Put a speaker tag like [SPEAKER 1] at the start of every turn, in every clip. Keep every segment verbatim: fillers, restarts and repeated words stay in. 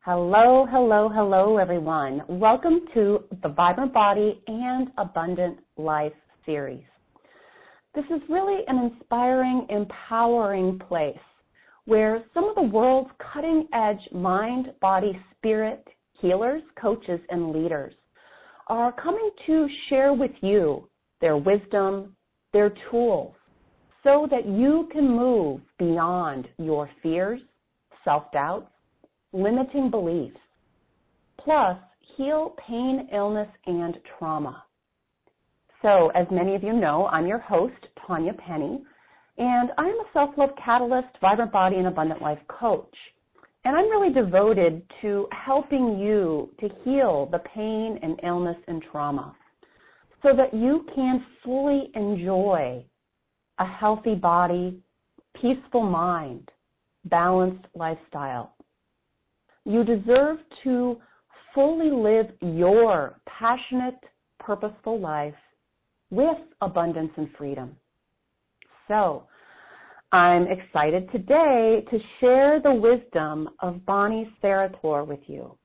[SPEAKER 1] Hello, hello, hello, everyone. Welcome to the Vibrant Body and Abundant Life series. This is really an inspiring, empowering place where some of the world's cutting-edge mind, body, spirit healers, coaches, and leaders are coming to share with you their wisdom, their tools, so that you can move beyond your fears, self-doubts, limiting beliefs, plus heal pain, illness, and trauma. So, as many of you know, I'm your host, Tanya Penny, and I'm a self-love catalyst, vibrant body, and abundant life coach. And I'm really devoted to helping you to heal the pain and illness and trauma so that you can fully enjoy a healthy body, peaceful mind, balanced lifestyle. You deserve to fully live your passionate, purposeful life with abundance and freedom. So, I'm excited today to share the wisdom of Bonnie Sarator with you.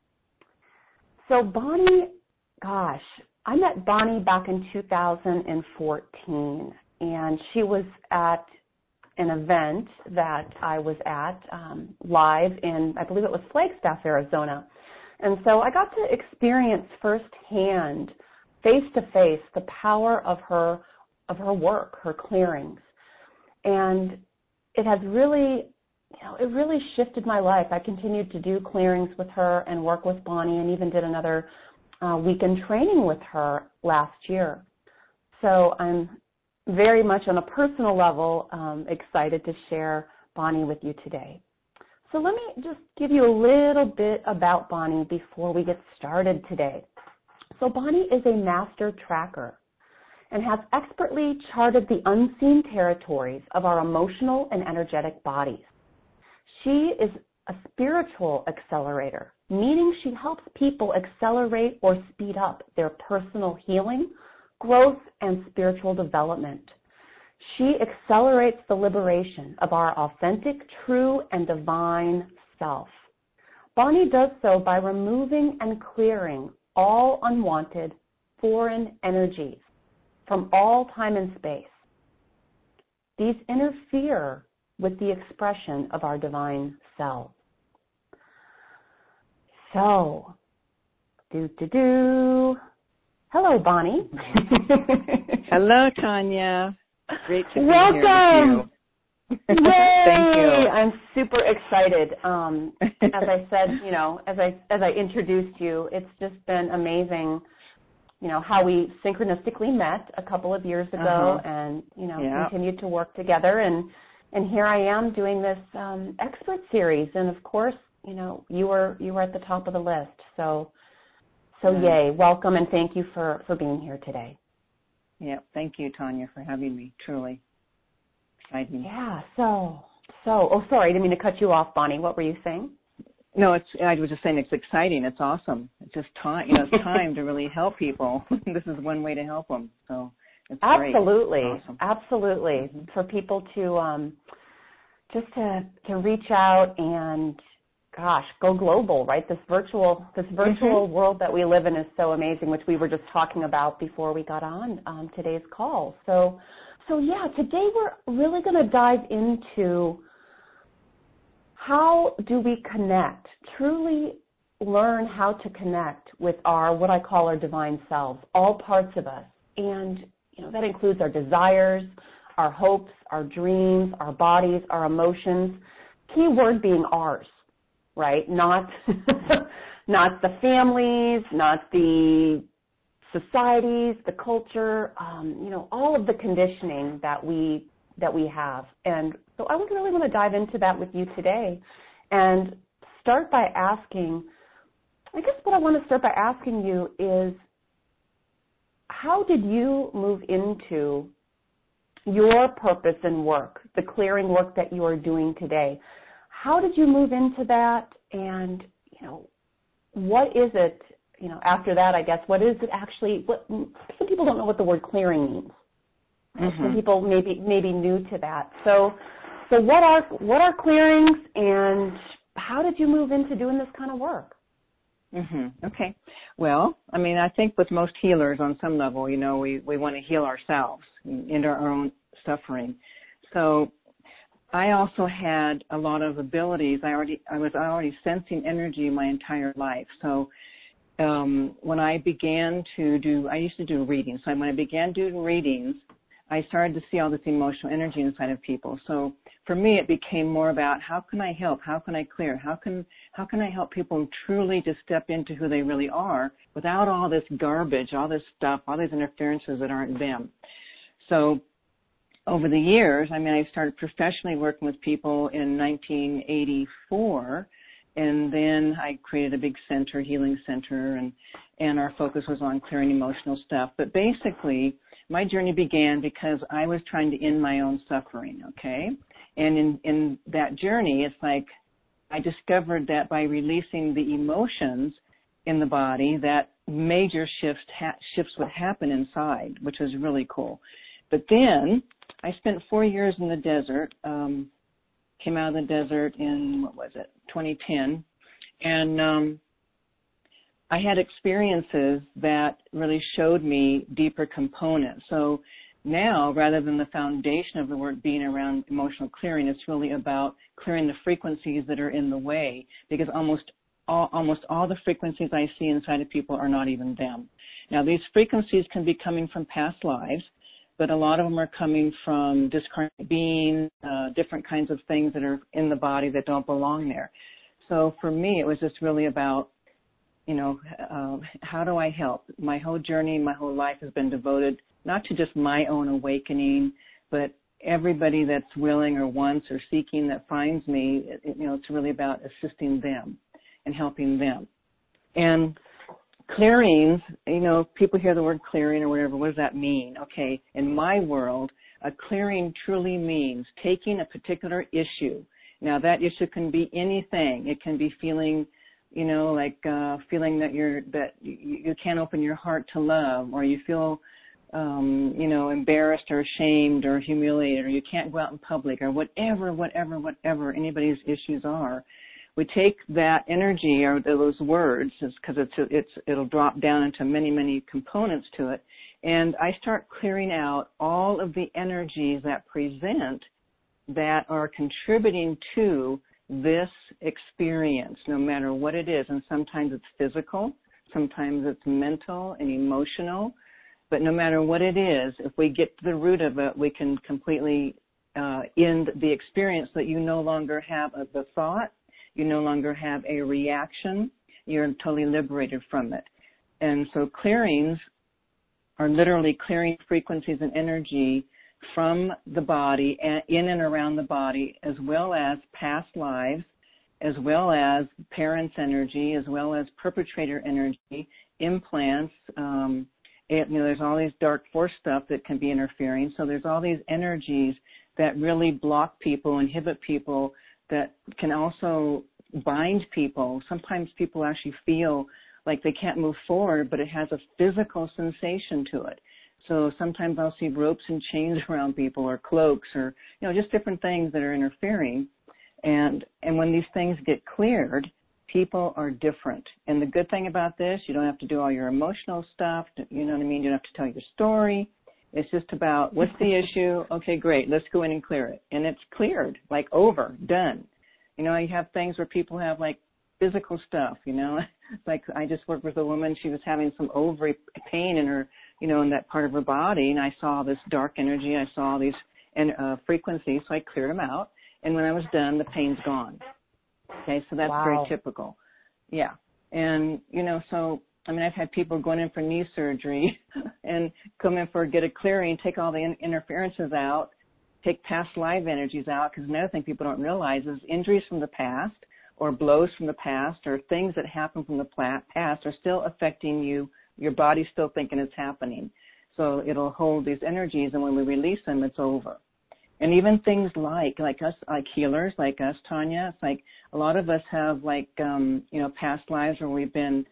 [SPEAKER 1] So Bonnie, gosh, I met Bonnie back in two thousand fourteen, and she was at an event that I was at um, live in, I believe it was Flagstaff, Arizona. And so I got to experience firsthand, face-to-face, the power of her of her work, her clearings. And it has really, you know, it really shifted my life. I continued to do clearings with her and work with Bonnie, and even did another uh, weekend training with her last year. So I'm very much on a personal level um, excited to share Bonnie with you today. So let me just give you a little bit about Bonnie before we get started today. So Bonnie is a master tracker and has expertly charted the unseen territories of our emotional and energetic bodies. She is a spiritual accelerator, meaning she helps people accelerate or speed up their personal healing, growth, and spiritual development. She accelerates the liberation of our authentic, true, and divine self. Bonnie does so by removing and clearing all unwanted foreign energies from all time and space. These interfere with the expression of our divine self. So, do do do. Hello, Bonnie.
[SPEAKER 2] Hello, Tanya. Great to be
[SPEAKER 1] Welcome.
[SPEAKER 2] here with
[SPEAKER 1] Yay!
[SPEAKER 2] you. Thank you.
[SPEAKER 1] I'm super excited. Um, as I said, you know, as I as I introduced you, it's just been amazing. You know how we synchronistically met a couple of years ago,
[SPEAKER 2] uh-huh.
[SPEAKER 1] and you know
[SPEAKER 2] yeah.
[SPEAKER 1] continued to work together, and and here I am doing this um, expert series, and of course, you know, you were you were at the top of the list, so. So
[SPEAKER 2] yeah.
[SPEAKER 1] yay, welcome, and thank you for, for being here today.
[SPEAKER 2] Yeah, thank you, Tanya, for having me. Truly exciting.
[SPEAKER 1] Yeah, so, so, oh, sorry, I didn't mean to cut you off, Bonnie. What were you saying?
[SPEAKER 2] No, it's. I was just saying it's exciting. It's awesome. It's just time, you know, it's time to really help people. This is one way to help them, so it's
[SPEAKER 1] Absolutely,
[SPEAKER 2] great. Awesome.
[SPEAKER 1] absolutely.
[SPEAKER 2] Mm-hmm.
[SPEAKER 1] For people to um, just to, to reach out and, gosh, go global, right? This virtual, this virtual
[SPEAKER 2] mm-hmm.
[SPEAKER 1] world that we live in is so amazing, which we were just talking about before we got on um, today's call. So, so yeah, today we're really going to dive into how do we connect, truly learn how to connect with our, what I call our divine selves, all parts of us. And, you know, that includes our desires, our hopes, our dreams, our bodies, our emotions, key word being ours. Right? Not, not the families, not the societies, the culture, um, you know, all of the conditioning that we that we have. And so I would really want to dive into that with you today, and start by asking. I guess what I want to start by asking you is, how did you move into your purpose and work, the clearing work that you are doing today? How did you move into that, and, you know, what is it, you know, after that, I guess, what is it actually, what, some people don't know what the word clearing means. Mm-hmm. Some people may be, may be new to that. So, so what are, what are clearings, and, how did you move into doing this kind of work?
[SPEAKER 2] Mm-hmm. Okay. Well, I mean, I think with most healers on some level, you know, we, we want to heal ourselves into our own suffering. So I also had a lot of abilities. I already, I was already sensing energy my entire life. So um, when I began to do, I used to do readings. So when I began doing readings, I started to see all this emotional energy inside of people. So for me, it became more about how can I help? How can I clear? How can how can I help people truly just step into who they really are without all this garbage, all this stuff, all these interferences that aren't them? So over the years, I mean, I started professionally working with people in nineteen eighty-four, and then I created a big center, healing center, and, and our focus was on clearing emotional stuff. But basically, my journey began because I was trying to end my own suffering, okay? And in, in that journey, it's like I discovered that by releasing the emotions in the body, that major shifts, ha- shifts would happen inside, which was really cool. But then I spent four years in the desert, um, came out of the desert in, what was it, twenty ten, and um, I had experiences that really showed me deeper components. So now, rather than the foundation of the work being around emotional clearing, it's really about clearing the frequencies that are in the way, because almost all, almost all the frequencies I see inside of people are not even them. Now, these frequencies can be coming from past lives, but a lot of them are coming from discarnate beings, uh, different kinds of things that are in the body that don't belong there. So for me, it was just really about, you know, uh, how do I help? My whole journey, my whole life has been devoted not to just my own awakening, but everybody that's willing or wants or seeking that finds me, it, you know, it's really about assisting them and helping them. And clearings, you know, people hear the word clearing or whatever, what does that mean? Okay, in my world, a clearing truly means taking a particular issue. Now, that issue can be anything. It can be feeling, you know, like uh, feeling that you're that you, you can't open your heart to love, or you feel, um, you know, embarrassed or ashamed or humiliated, or you can't go out in public, or whatever, whatever, whatever anybody's issues are. We take that energy or those words, because it's it's it'll drop down into many many components to it, and I start clearing out all of the energies that present that are contributing to this experience, no matter what it is. And sometimes it's physical, sometimes it's mental and emotional, but no matter what it is, if we get to the root of it, we can completely uh, end the experience, so that you no longer have a, the thought, you no longer have a reaction, you're totally liberated from it. And so clearings are literally clearing frequencies and energy from the body and in and around the body, as well as past lives, as well as parents' energy, as well as perpetrator energy, implants. Um, it, you know, there's all these dark force stuff that can be interfering. So there's all these energies that really block people, inhibit people, that can also bind people. Sometimes people actually feel like they can't move forward, but it has a physical sensation to it. So sometimes I'll see ropes and chains around people, or cloaks, or, you know, just different things that are interfering. And and when these things get cleared, people are different. And the good thing about this, you don't have to do all your emotional stuff. You know what I mean? You don't have to tell your story. It's just about, what's the issue? Okay, great. Let's go in and clear it. And it's cleared, like over, done. You know, you have things where people have, like, physical stuff, you know. Like, I just worked with a woman. She was having some ovary pain in her, you know, in that part of her body, and I saw this dark energy. I saw these uh, frequencies, so I cleared them out. And when I was done, the pain's gone. Okay, so that's
[SPEAKER 1] wow.
[SPEAKER 2] very typical. Yeah. And, you know, so, I mean, I've had people going in for knee surgery and come in for get a clearing, take all the in- interferences out, take past life energies out, because another thing people don't realize is injuries from the past, or blows from the past, or things that happen from the past are still affecting you. Your body's still thinking it's happening. So it'll hold these energies, and when we release them, it's over. And even things like, like us, like healers, like us, Tanya, it's like a lot of us have, like, um, you know, past lives where we've been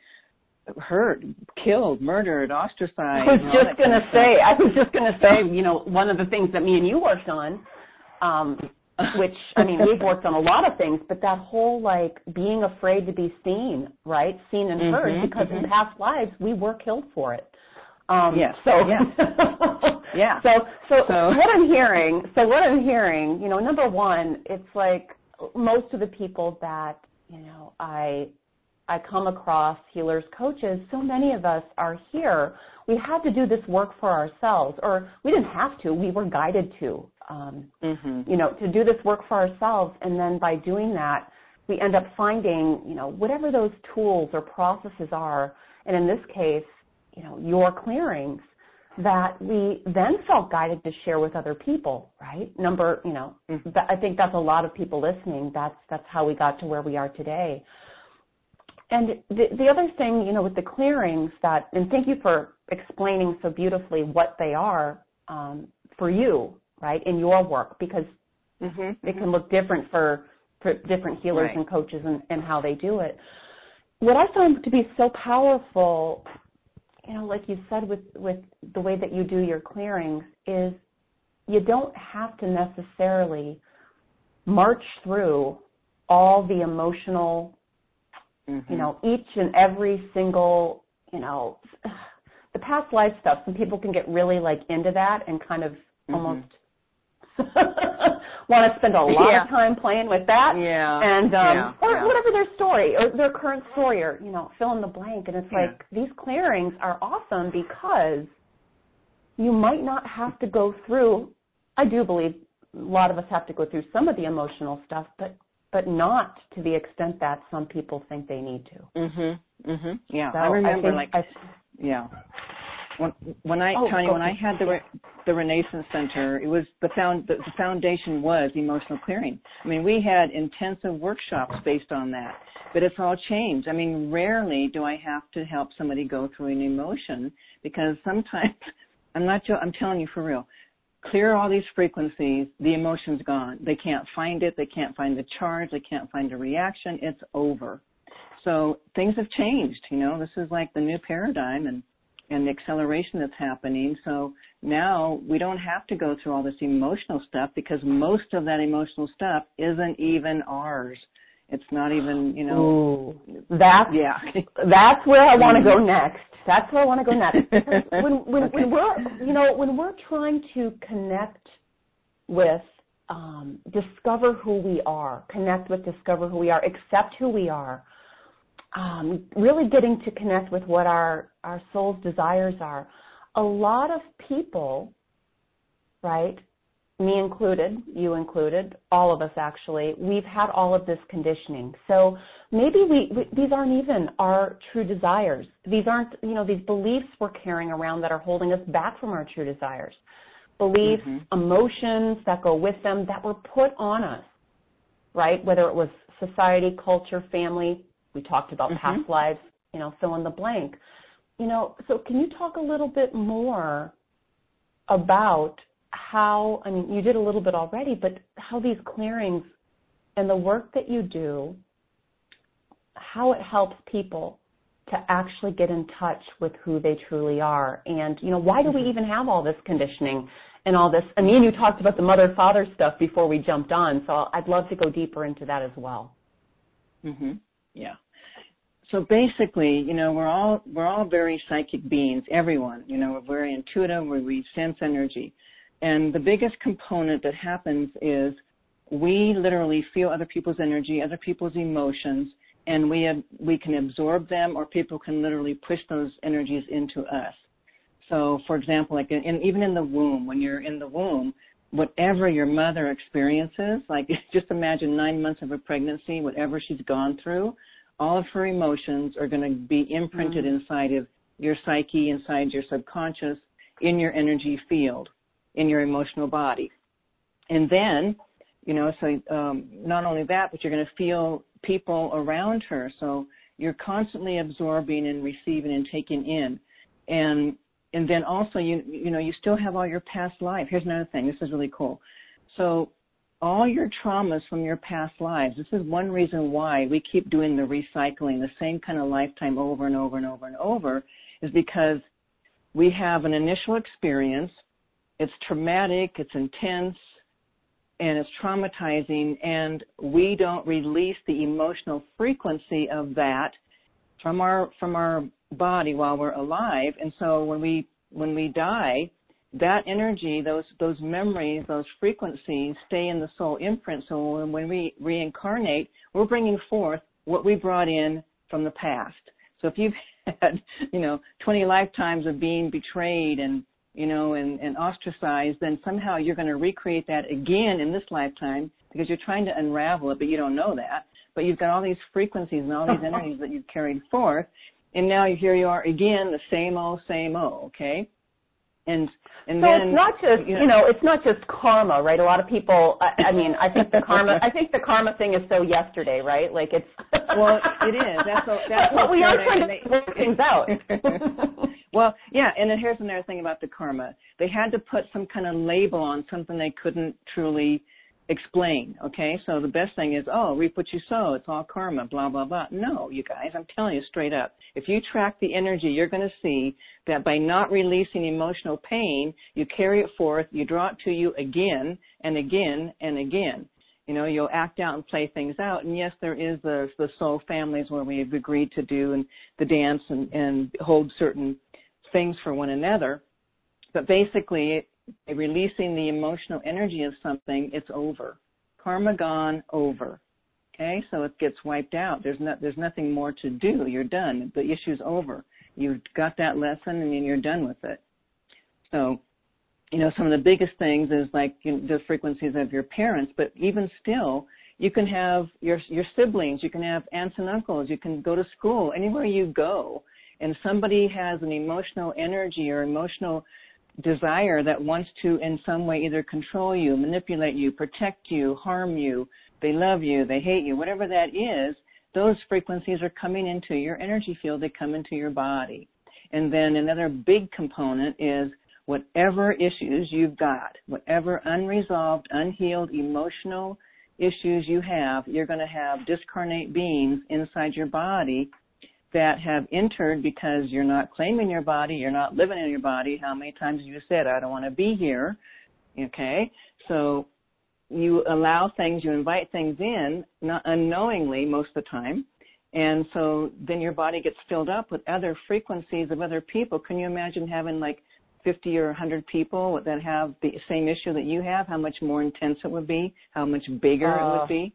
[SPEAKER 2] hurt, killed, murdered, ostracized.
[SPEAKER 1] I was just going to say, I was just going to say, you know, one of the things that me and you worked on, um, which, I mean, we've worked on a lot of things, but that whole, like, being afraid to be seen, right, seen and heard,
[SPEAKER 2] mm-hmm,
[SPEAKER 1] because
[SPEAKER 2] mm-hmm.
[SPEAKER 1] in past lives, we were killed for it. Um,
[SPEAKER 2] yes.
[SPEAKER 1] So,
[SPEAKER 2] yeah. yeah.
[SPEAKER 1] So, so,
[SPEAKER 2] so,
[SPEAKER 1] what I'm hearing, so what I'm hearing, you know, number one, it's like most of the people that, you know, I, I come across, healers, coaches, so many of us are here. We had to do this work for ourselves, or we didn't have to, we were guided to, um,
[SPEAKER 2] mm-hmm.
[SPEAKER 1] you know, to do this work for ourselves. And then by doing that, we end up finding, you know, whatever those tools or processes are, and in this case, you know, your clearings, that we then felt guided to share with other people, right? Number, you know, mm-hmm. th- I think that's a lot of people listening. That's, that's how we got to where we are today. And the, the other thing, you know, with the clearings that, and thank you for explaining so beautifully what they are um, for you, right, in your work, because mm-hmm. it can look different for, for different healers
[SPEAKER 2] right.
[SPEAKER 1] and coaches and, and how they do it. What I find to be so powerful, you know, like you said with, with the way that you do your clearings, is you don't have to necessarily march through all the emotional,
[SPEAKER 2] mm-hmm.
[SPEAKER 1] you know, each and every single, you know, the past life stuff. Some people can get really like into that and kind of mm-hmm. almost want to spend a lot
[SPEAKER 2] yeah.
[SPEAKER 1] of time playing with that.
[SPEAKER 2] Yeah.
[SPEAKER 1] And, um,
[SPEAKER 2] yeah.
[SPEAKER 1] or
[SPEAKER 2] yeah.
[SPEAKER 1] whatever their story or their current story, or, you know, fill in the blank. And it's
[SPEAKER 2] yeah.
[SPEAKER 1] like, these clearings are awesome because you might not have to go through, I do believe a lot of us have to go through some of the emotional stuff, but but not to the extent that some people think they need to.
[SPEAKER 2] Mhm. Mhm. Yeah.
[SPEAKER 1] So
[SPEAKER 2] I remember,
[SPEAKER 1] I
[SPEAKER 2] like,
[SPEAKER 1] I,
[SPEAKER 2] yeah. When when I
[SPEAKER 1] oh,
[SPEAKER 2] Tanya, when I
[SPEAKER 1] ahead.
[SPEAKER 2] had the Re- the Renaissance Center, it was the found the, the foundation was emotional clearing. I mean, we had intensive workshops based on that, but it's all changed. I mean, rarely do I have to help somebody go through an emotion, because sometimes I'm not. I'm telling you for real. Clear all these frequencies, the emotion's gone. They can't find it. They can't find the charge. They can't find a reaction. It's over. So things have changed. You know, this is like the new paradigm and, and the acceleration that's happening. So now we don't have to go through all this emotional stuff, because most of that emotional stuff isn't even ours. It's not even, you know.
[SPEAKER 1] Ooh, that's,
[SPEAKER 2] yeah.
[SPEAKER 1] that's where I want to go next. That's where I want to go next. Because when, when, okay. when we're, you know, when we're trying to connect with, um, discover who we are, connect with, discover who we are, accept who we are, um, really getting to connect with what our, our soul's desires are. A lot of people, right, me included, you included, all of us actually, we've had all of this conditioning. So maybe we, we these aren't even our true desires. These aren't, you know, these beliefs we're carrying around that are holding us back from our true desires. Beliefs, mm-hmm. emotions that go with them that were put on us, right? Whether it was society, culture, family, we talked about mm-hmm. past lives, you know, fill in the blank. You know, so can you talk a little bit more about how, I mean, you did a little bit already, but how these clearings and the work that you do, how it helps people to actually get in touch with who they truly are. And, you know, why do we even have all this conditioning and all this? I mean, you talked about the mother-father stuff before we jumped on, so I'd love to go deeper into that as well.
[SPEAKER 2] Mm-hmm. Yeah. So basically, you know, we're all we're all very psychic beings, everyone. You know, we're very intuitive, we, we sense energy. And the biggest component that happens is we literally feel other people's energy, other people's emotions, and we have, we can absorb them, or people can literally push those energies into us. So, for example, like in, in, even in the womb, when you're in the womb, whatever your mother experiences, like just imagine nine months of a pregnancy, whatever she's gone through, all of her emotions are going to be imprinted mm-hmm. inside of your psyche, inside your subconscious, in your energy field, in your emotional body. And then, you know, so um, not only that, but you're going to feel people around her. So you're constantly absorbing and receiving and taking in. And and then also, you you know, you still have all your past life. Here's another thing. This is really cool. So all your traumas from your past lives, this is one reason why we keep doing the recycling, the same kind of lifetime over and over and over and over, is because we have an initial experience. It's traumatic, it's intense, and it's traumatizing, and we don't release the emotional frequency of that from our from our body while we're alive. And so when we when we die, that energy, those those memories, those frequencies stay in the soul imprint. So when, when we reincarnate, we're bringing forth what we brought in from the past. So if you've had, you know, twenty lifetimes of being betrayed and you know, and, and ostracized, then somehow you're going to recreate that again in this lifetime because you're trying to unravel it, but you don't know that. But you've got all these frequencies and all these energies that you've carried forth, and now here you are again, the same old, same old, okay? And and
[SPEAKER 1] so
[SPEAKER 2] then
[SPEAKER 1] it's not just you know, you know it's not just karma, right? A lot of people, I, I mean, I think the karma, I think the karma thing is so yesterday, right? Like it's
[SPEAKER 2] well, it is. That's so, that's
[SPEAKER 1] but we are trying
[SPEAKER 2] they,
[SPEAKER 1] to work things out.
[SPEAKER 2] Well, yeah, and then here's another thing about the karma. They had to put some kind of label on something they couldn't truly explain, okay? So the best thing is, oh, reap what you sow. It's all karma, blah, blah, blah. No, you guys, I'm telling you straight up. If you track the energy, you're going to see that by not releasing emotional pain, you carry it forth, you draw it to you again and again and again. You know, you'll act out and play things out. And yes, there is the, the soul families where we've agreed to do and the dance and, and hold certain things for one another. But basically, releasing the emotional energy of something, it's over. Karma gone, over. Okay, so it gets wiped out. There's not, there's nothing more to do. You're done. The issue's over. You've got that lesson and you're done with it. So, you know, some of the biggest things is like you know, the frequencies of your parents, but even still, you can have your your siblings, you can have aunts and uncles, you can go to school, anywhere you go, and somebody has an emotional energy or emotional desire that wants to in some way either control you, manipulate you, protect you, harm you, they love you, they hate you, whatever that is, those frequencies are coming into your energy field, they come into your body. And then another big component is whatever issues you've got, whatever unresolved, unhealed emotional issues you have, you're going to have discarnate beings inside your body that have entered because you're not claiming your body, you're not living in your body. How many times have you said, I don't want to be here? Okay, so you allow things, you invite things in, not unknowingly most of the time, and so then your body gets filled up with other frequencies of other people. Can you imagine having like fifty or one hundred people that have the same issue that you have, how much more intense it would be, how much bigger uh. it would be?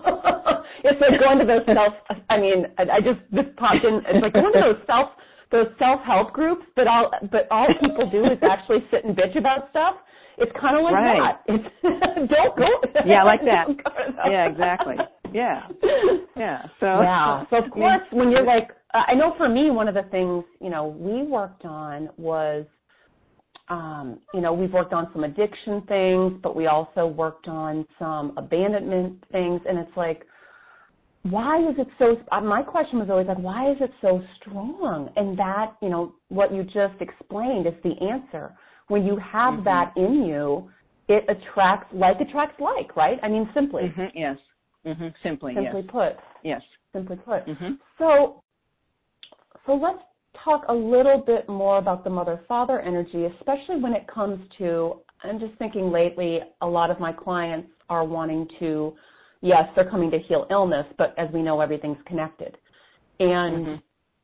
[SPEAKER 1] It's like going to those self, I mean, I, I just, this popped in, it's like going to those self, those self-help groups, but all, but all people do is actually sit and bitch about stuff. It's kind of like
[SPEAKER 2] right.
[SPEAKER 1] that. It's, don't go.
[SPEAKER 2] Yeah, like that. Yeah, exactly. Yeah. Yeah. So,
[SPEAKER 1] yeah. So of course, when you're like, I know for me, one of the things, you know, we worked on was, Um, you know, we've worked on some addiction things, but we also worked on some abandonment things. And it's like, why is it so, my question was always like, why is it so strong? And that, you know, what you just explained is the answer. When you have mm-hmm. that in you, it attracts, like attracts like, right? I mean, simply.
[SPEAKER 2] Mm-hmm. Yes. Mm-hmm. Simply,
[SPEAKER 1] Simply
[SPEAKER 2] yes.
[SPEAKER 1] put.
[SPEAKER 2] Yes.
[SPEAKER 1] Simply put.
[SPEAKER 2] Mm-hmm.
[SPEAKER 1] So, so let's talk a little bit more about the mother-father energy, especially when it comes to, I'm just thinking lately, a lot of my clients are wanting to, yes, they're coming to heal illness, but as we know, everything's connected. And, mm-hmm.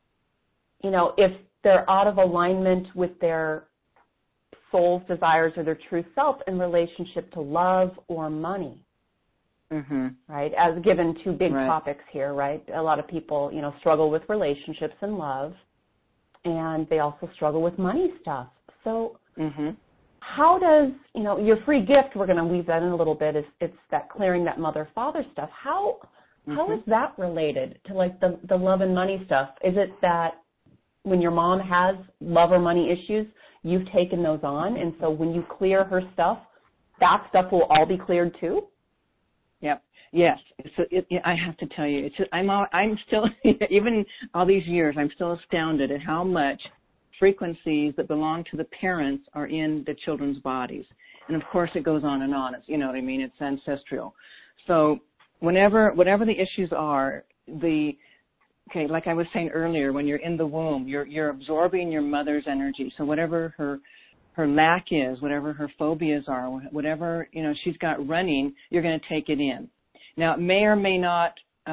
[SPEAKER 1] you know, if they're out of alignment with their soul's desires or their true self in relationship to love or money, mm-hmm. right, as given two big right. topics here, right? A lot of people, you know, struggle with relationships and love. And they also struggle with money stuff. So mm-hmm. how does, you know, your free gift, we're going to weave that in a little bit, is it's that clearing that mother-father stuff. How mm-hmm. how is that related to, like, the, the love and money stuff? Is it that when your mom has love or money issues, you've taken those on, and so when you clear her stuff, that stuff will all be cleared too?
[SPEAKER 2] Yep. Yes, so it, it, I have to tell you, it's, I'm all, I'm still, even all these years, I'm still astounded at how much frequencies that belong to the parents are in the children's bodies. And of course it goes on and on, it's, you know what I mean, it's ancestral. So whenever, whatever the issues are, the, okay, like I was saying earlier, when you're in the womb, you're, you're absorbing your mother's energy. So whatever her, her lack is, whatever her phobias are, whatever, you know, she's got running, you're going to take it in. Now, it may or may not,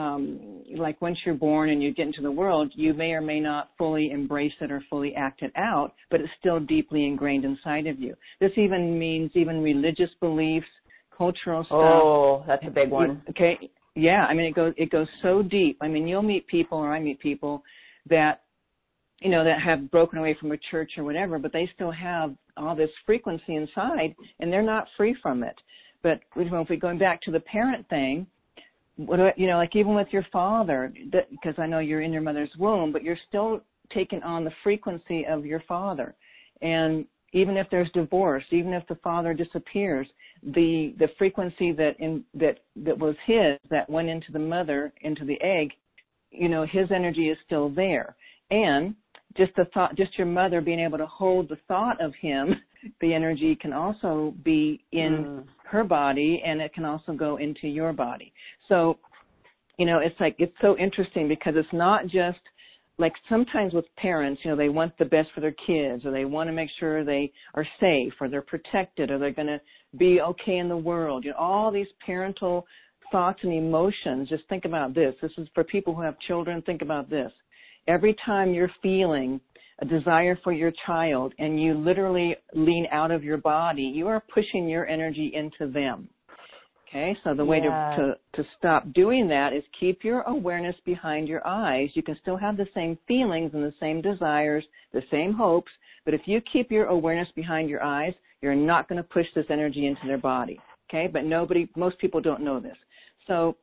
[SPEAKER 2] um, like once you're born and you get into the world, you may or may not fully embrace it or fully act it out, but it's still deeply ingrained inside of you. This even means even religious beliefs, cultural stuff.
[SPEAKER 1] Oh, that's a big one.
[SPEAKER 2] Okay. Yeah. I mean, it goes, it goes so deep. I mean, you'll meet people, or I meet people that, you know, that have broken away from a church or whatever, but they still have all this frequency inside, and they're not free from it. But you know, if we're going back to the parent thing, what do I, you know, like even with your father, because I know you're in your mother's womb, but you're still taking on the frequency of your father. And even if there's divorce, even if the father disappears, the the frequency that in that that was his, that went into the mother, into the egg, you know, his energy is still there. And just the thought, just your mother being able to hold the thought of him, the energy can also be in mm. her body, and it can also go into your body. So, you know, it's like, it's so interesting because it's not just like sometimes with parents, you know, they want the best for their kids, or they want to make sure they are safe, or they're protected, or they're going to be okay in the world. You know, all these parental thoughts and emotions. Just think about this. This is for people who have children. Think about this. Every time you're feeling a desire for your child and you literally lean out of your body, you are pushing your energy into them. Okay, so the way yeah. to, to, to stop doing that is keep your awareness behind your eyes. You can still have the same feelings and the same desires, the same hopes, but if you keep your awareness behind your eyes, you're not going to push this energy into their body. Okay, but nobody, most people don't know this. So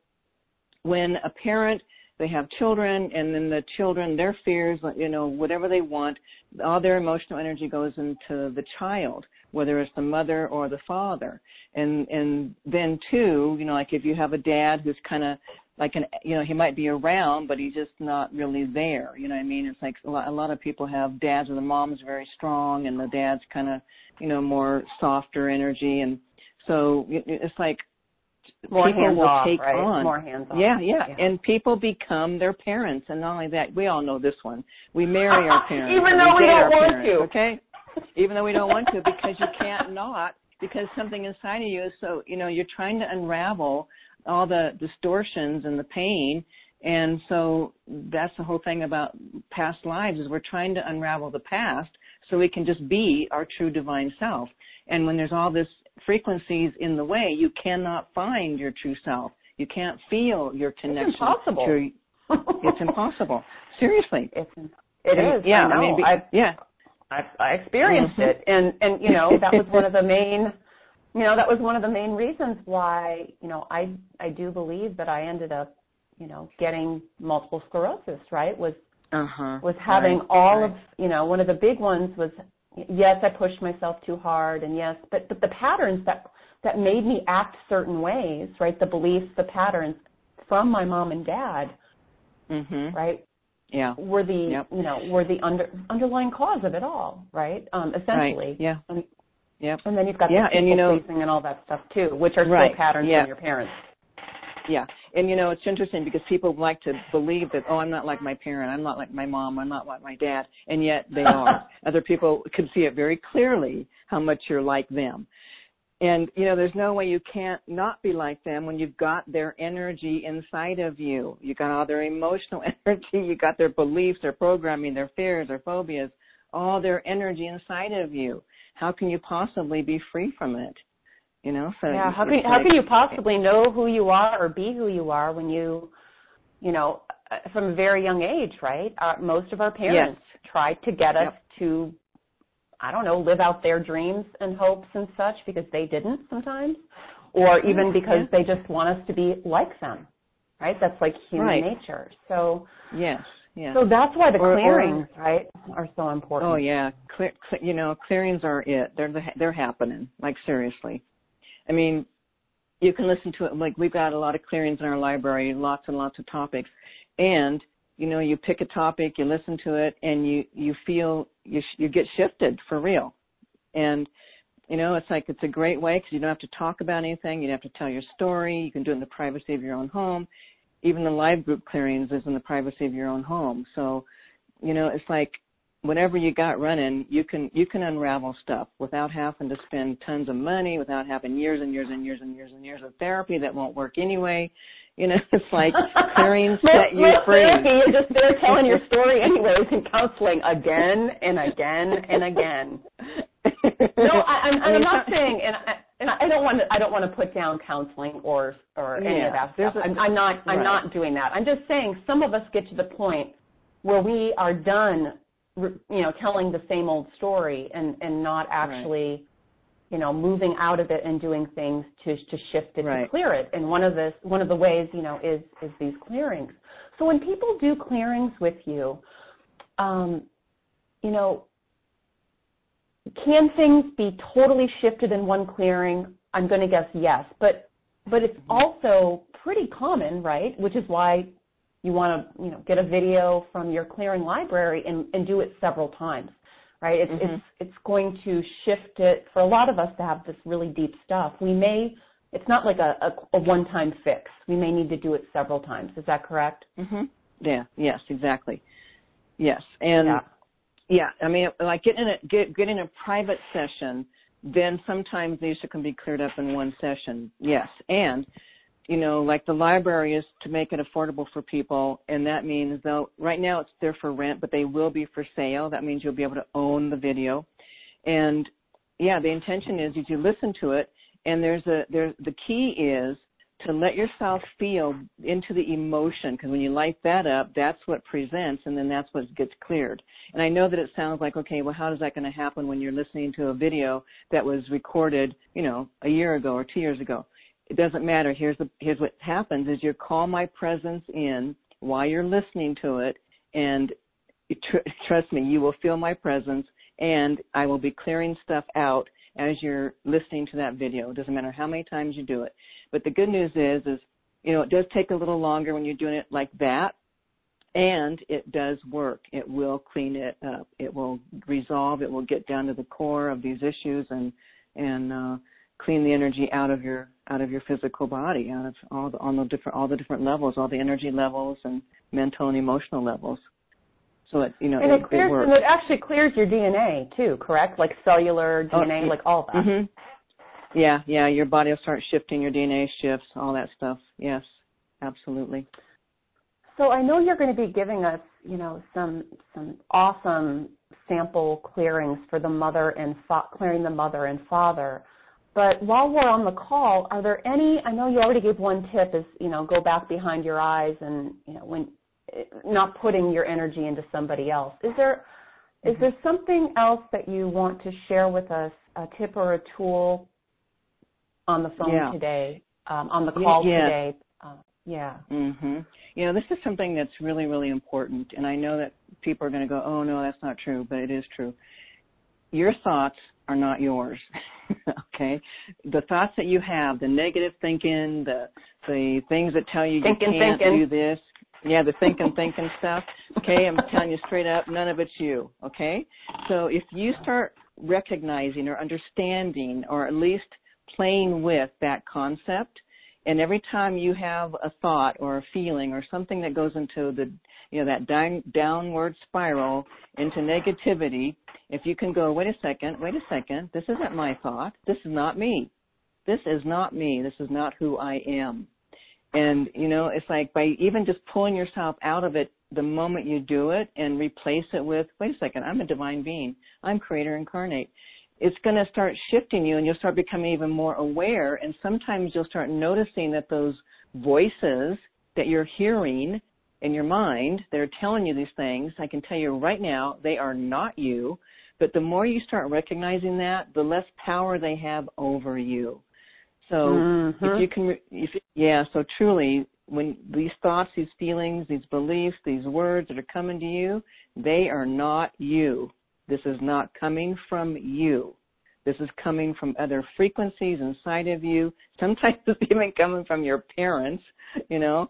[SPEAKER 2] when a parent, they have children, and then the children, their fears, you know, whatever they want, all their emotional energy goes into the child, whether it's the mother or the father. And and then, too, you know, like if you have a dad who's kind of like, an, you know, he might be around, but he's just not really there. You know what I mean? It's like a lot, a lot of people have dads where the mom's very strong and the dad's kind of, you know, more softer energy. And so it's like,
[SPEAKER 1] more
[SPEAKER 2] people
[SPEAKER 1] hands
[SPEAKER 2] will
[SPEAKER 1] off,
[SPEAKER 2] take
[SPEAKER 1] right?
[SPEAKER 2] on.
[SPEAKER 1] More hands off.
[SPEAKER 2] Yeah, yeah,
[SPEAKER 1] yeah.
[SPEAKER 2] And people become their parents. And not only that, we all know this one. We marry our parents.
[SPEAKER 1] Even though we, we don't want
[SPEAKER 2] parents,
[SPEAKER 1] to.
[SPEAKER 2] Okay? Even though we don't want to, because you can't not, because something inside of you is so, you know, you're trying to unravel all the distortions and the pain. And so that's the whole thing about past lives, is we're trying to unravel the past so we can just be our true divine self. And when there's all this frequencies in the way, you cannot find your true self. You can't feel your connection.
[SPEAKER 1] It's impossible.
[SPEAKER 2] To, it's impossible. Seriously.
[SPEAKER 1] It's, it
[SPEAKER 2] and,
[SPEAKER 1] is.
[SPEAKER 2] Yeah,
[SPEAKER 1] I know.
[SPEAKER 2] I mean, be,
[SPEAKER 1] I've,
[SPEAKER 2] yeah.
[SPEAKER 1] I've, I experienced mm-hmm. it. And, and, you know, that was one of the main, you know, that was one of the main reasons why, you know, I, I do believe that I ended up, you know, getting multiple sclerosis, right? Was,
[SPEAKER 2] uh-huh.
[SPEAKER 1] was having
[SPEAKER 2] right.
[SPEAKER 1] all
[SPEAKER 2] right.
[SPEAKER 1] of, you know, one of the big ones was, yes, I pushed myself too hard, and yes, but, but the patterns that, that made me act certain ways, right, the beliefs, the patterns from my mom and dad,
[SPEAKER 2] mm-hmm.
[SPEAKER 1] right,
[SPEAKER 2] yeah,
[SPEAKER 1] were the,
[SPEAKER 2] yep.
[SPEAKER 1] you know, were the under, underlying cause of it all, right, um, essentially.
[SPEAKER 2] Right. Yeah.
[SPEAKER 1] And,
[SPEAKER 2] yep.
[SPEAKER 1] and then you've got
[SPEAKER 2] yeah,
[SPEAKER 1] the people
[SPEAKER 2] and, you know,
[SPEAKER 1] pleasing and all that stuff, too, which are
[SPEAKER 2] right.
[SPEAKER 1] still patterns
[SPEAKER 2] yeah.
[SPEAKER 1] from your parents.
[SPEAKER 2] Yeah. And, you know, it's interesting because people like to believe that, oh, I'm not like my parent, I'm not like my mom, I'm not like my dad, and yet they are. Other people can see it very clearly how much you're like them. And, you know, there's no way you can't not be like them when you've got their energy inside of you. You got all their emotional energy, you got their beliefs, their programming, their fears, their phobias, all their energy inside of you. How can you possibly be free from it? You know, so
[SPEAKER 1] yeah. How can
[SPEAKER 2] like,
[SPEAKER 1] how can you possibly know who you are or be who you are when you, you know, from a very young age, right? Uh, most of our parents
[SPEAKER 2] yes.
[SPEAKER 1] tried to get us
[SPEAKER 2] yep.
[SPEAKER 1] to, I don't know, live out their dreams and hopes and such because they didn't sometimes, or even because yeah. they just want us to be like them, right? That's like human
[SPEAKER 2] right.
[SPEAKER 1] nature. So
[SPEAKER 2] yes. Yeah.
[SPEAKER 1] So that's why the
[SPEAKER 2] or,
[SPEAKER 1] clearings,
[SPEAKER 2] or,
[SPEAKER 1] right, are so important.
[SPEAKER 2] Oh yeah, Clear, clear, you know, clearings are it. They're the, they're happening. Like seriously. I mean, you can listen to it, like we've got a lot of clearings in our library, lots and lots of topics. And, you know, you pick a topic, you listen to it, and you, you feel, you, you get shifted for real. And, you know, it's like, it's a great way because you don't have to talk about anything. You don't have to tell your story. You can do it in the privacy of your own home. Even the live group clearings is in the privacy of your own home. So, you know, it's like, whatever you got running, you can you can unravel stuff without having to spend tons of money, without having years and years and years and years and years of therapy that won't work anyway. You know, it's like clearing set you free.
[SPEAKER 1] You're just there telling your story anyways and counseling again and again and again. No, I, I'm, I'm not saying, and I, and I don't want to. I don't want to put down counseling or or any
[SPEAKER 2] yeah,
[SPEAKER 1] of that stuff.
[SPEAKER 2] A,
[SPEAKER 1] I'm, I'm not. I'm
[SPEAKER 2] right.
[SPEAKER 1] not doing that. I'm just saying some of us get to the point where we are done, you know, telling the same old story and and not actually,
[SPEAKER 2] right.
[SPEAKER 1] you know, moving out of it and doing things to to shift it,
[SPEAKER 2] right.
[SPEAKER 1] to clear it. And one of the one of the ways, you know, is is these clearings. So when people do clearings with you, um, you know. Can things be totally shifted in one clearing? I'm going to guess yes, but but it's also pretty common, right? Which is why you want to, you know, get a video from your clearing library and, and do it several times, right? It's mm-hmm. it's it's going to shift it for a lot of us to have this really deep stuff. We may it's not like a, a, a one-time fix. We may need to do it several times. Is that correct?
[SPEAKER 2] Mm-hmm. Yeah. Yes. Exactly. Yes. And.
[SPEAKER 1] Yeah.
[SPEAKER 2] Yeah, I mean, like getting a get getting a private session, then sometimes these can be cleared up in one session. Yes, and you know, like the library is to make it affordable for people, and that means they'll. Right now, it's there for rent, but they will be for sale. That means you'll be able to own the video, and yeah, the intention is that you listen to it, and there's a there. The key is to let yourself feel into the emotion, because when you light that up, that's what presents, and then that's what gets cleared. And I know that it sounds like, okay, well, how is that going to happen when you're listening to a video that was recorded, you know, a year ago or two years ago? It doesn't matter. Here's the, here's what happens is you call my presence in while you're listening to it, and tr- trust me, you will feel my presence, and I will be clearing stuff out as you're listening to that video. It doesn't matter how many times you do it. But the good news is, is, you know, it does take a little longer when you're doing it like that, and it does work. It will clean it up. It will resolve. It will get down to the core of these issues and and uh, clean the energy out of your out of your physical body, out of all the on the different all the different levels, all the energy levels and mental and emotional levels. So it, you know,
[SPEAKER 1] and
[SPEAKER 2] it,
[SPEAKER 1] it clears,
[SPEAKER 2] it works.
[SPEAKER 1] And it actually clears your D N A too, correct? Like cellular D N A,
[SPEAKER 2] oh,
[SPEAKER 1] like all that.
[SPEAKER 2] Mm-hmm. Yeah, yeah, your body will start shifting, your D N A shifts, all that stuff. Yes, absolutely.
[SPEAKER 1] So I know you're going to be giving us, you know, some some awesome sample clearings for the mother and fa- clearing the mother and father. But while we're on the call, are there any? I know you already gave one tip, is you know, go back behind your eyes and you know when not putting your energy into somebody else. Is there is there something else that you want to share with us, a tip or a tool on the phone
[SPEAKER 2] yeah.
[SPEAKER 1] today, um, on the call
[SPEAKER 2] yeah.
[SPEAKER 1] today? Uh, yeah.
[SPEAKER 2] Mm-hmm. You know, this is something that's really, really important, and I know that people are going to go, oh, no, that's not true, but it is true. Your thoughts are not yours, okay? The thoughts that you have, the negative thinking, the the things that tell you
[SPEAKER 1] thinking,
[SPEAKER 2] you can't
[SPEAKER 1] thinking.
[SPEAKER 2] do this, yeah, the thinking, thinking stuff, okay, I'm telling you straight up, none of it's you, okay? So if you start recognizing or understanding or at least playing with that concept, and every time you have a thought or a feeling or something that goes into the, you know, that down, downward spiral into negativity, if you can go, wait a second, wait a second, this isn't my thought. This is not me. This is not me. This is not who I am. And, you know, it's like by even just pulling yourself out of it the moment you do it and replace it with, wait a second, I'm a divine being. I'm creator incarnate. It's going to start shifting you, and you'll start becoming even more aware, and sometimes you'll start noticing that those voices that you're hearing in your mind that are telling you these things, I can tell you right now, they are not you, but the more you start recognizing that, the less power they have over you. So mm-hmm. if you can, if, yeah, so truly, when these thoughts, these feelings, these beliefs, these words that are coming to you, they are not you. This is not coming from you. This is coming from other frequencies inside of you. Sometimes it's even coming from your parents, you know,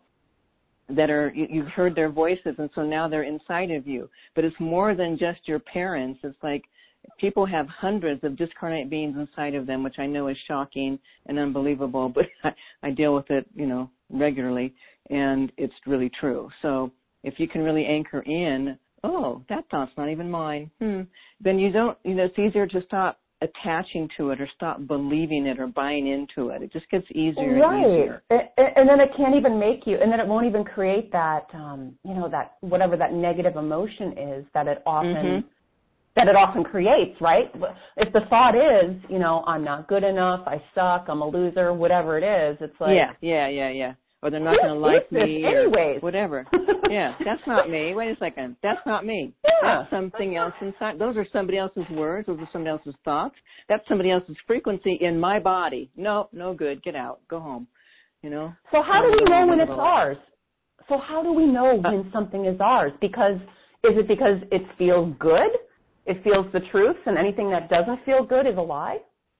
[SPEAKER 2] that are, you've heard their voices, and so now they're inside of you. But it's more than just your parents. It's like people have hundreds of discarnate beings inside of them, which I know is shocking and unbelievable, but I, I deal with it, you know, regularly, and it's really true. So if you can really anchor in oh, that thought's not even mine. Hmm. Then you don't, you know, it's easier to stop attaching to it or stop believing it or buying into it. It just gets easier
[SPEAKER 1] right.
[SPEAKER 2] and easier.
[SPEAKER 1] And, and then it can't even make you, and then it won't even create that, um, you know, that whatever that negative emotion is that it often, mm-hmm. that it often creates, right? If the thought is, you know, I'm not good enough, I suck, I'm a loser, whatever it is, it's like,
[SPEAKER 2] yeah, yeah, yeah, yeah. Or they're not going to like me,
[SPEAKER 1] anyways?
[SPEAKER 2] Or whatever. Yeah, that's not me. Wait a second, that's not me.
[SPEAKER 1] Yeah.
[SPEAKER 2] That's something else inside. Those are somebody else's words. Those are somebody else's thoughts. That's somebody else's frequency in my body. No, no good. Get out. Go home. You know.
[SPEAKER 1] So how do we know when it's ours? So how do we know when uh, something is ours? Because is it because it feels good? It feels the truth, and anything that doesn't feel good is a lie?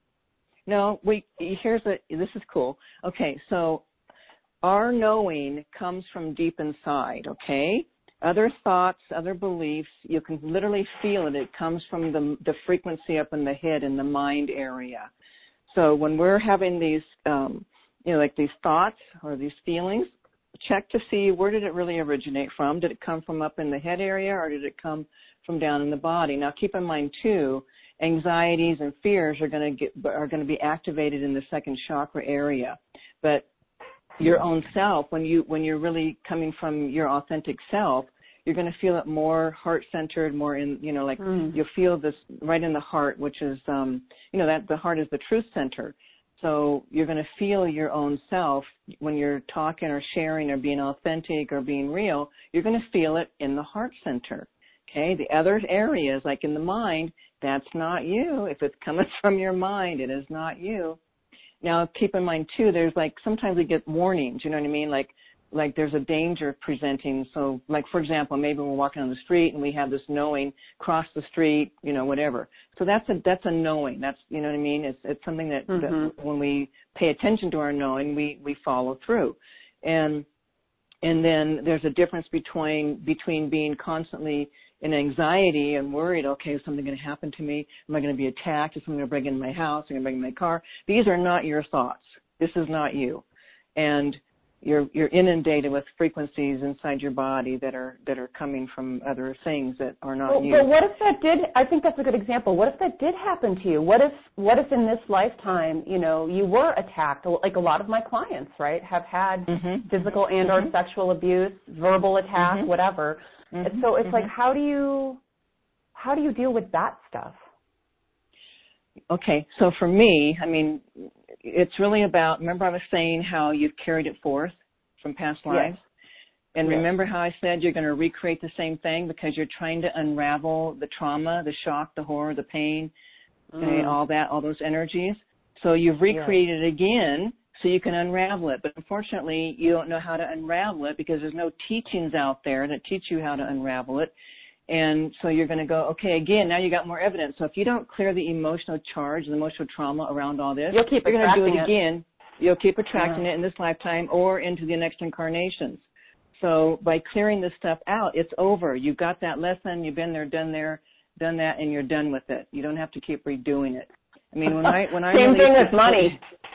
[SPEAKER 2] No. We here's a. This is cool. Okay, so. Our knowing comes from deep inside, okay? Other thoughts, other beliefs, you can literally feel it. It comes from the, the frequency up in the head, in the mind area. So when we're having these, um, you know, like these thoughts or these feelings, check to see where did it really originate from. Did it come from up in the head area, or did it come from down in the body? Now, keep in mind, too, anxieties and fears are going to get are going to be activated in the second chakra area. But your own self, when you when you're really coming from your authentic self, you're going to feel it more heart-centered, more in, you know, like mm. you'll feel this right in the heart, which is, um, you know, that the heart is the truth center. So you're going to feel your own self when you're talking or sharing or being authentic or being real. You're going to feel it in the heart center. Okay, the other areas, like in the mind, that's not you. If it's coming from your mind, it is not you. Now, keep in mind, too, there's like, sometimes we get warnings, you know what I mean? Like, like there's a danger presenting. So, like, for example, maybe we're walking on the street and we have this knowing, cross the street, you know, whatever. So that's a, that's a knowing. That's, you know what I mean? It's, it's something that, mm-hmm. that when we pay attention to our knowing, we, we follow through. And, and then there's a difference between, between being constantly in anxiety and worried, okay, is something going to happen to me? Am I going to be attacked? Is someone going to break into my house? Am I going to break into my car? These are not your thoughts. This is not you. And you're you're inundated with frequencies inside your body that are that are coming from other things that are not
[SPEAKER 1] well,
[SPEAKER 2] you.
[SPEAKER 1] But what if that did, I think that's a good example. What if that did happen to you? What if what if in this lifetime, you know, you were attacked? Like a lot of my clients, right, have had mm-hmm. physical and mm-hmm. or sexual abuse, verbal attack, mm-hmm. whatever. Mm-hmm. And so it's mm-hmm. like, how do you how do you deal with that stuff?
[SPEAKER 2] Okay, so for me, I mean, it's really about, remember I was saying how you've carried it forth from past lives? Yes. And yes. remember how I said you're going to recreate the same thing because you're trying to unravel the trauma, the shock, the horror, the pain, mm. okay, all that, all those energies. So you've recreated yes. it again so you can unravel it. But unfortunately, you don't know how to unravel it because there's no teachings out there that teach you how to unravel it. And so you're going to go, okay, again, now you got more evidence. So if you don't clear the emotional charge, the emotional trauma around all this,
[SPEAKER 1] you'll keep
[SPEAKER 2] you're going to do it,
[SPEAKER 1] it
[SPEAKER 2] again. You'll keep attracting
[SPEAKER 1] yeah.
[SPEAKER 2] it in this lifetime or into the next incarnations. So by clearing this stuff out, it's over. You got that lesson. You've been there, done there, done that, and you're done with it. You don't have to keep redoing it. I mean, when I when I
[SPEAKER 1] same
[SPEAKER 2] really
[SPEAKER 1] thing as money.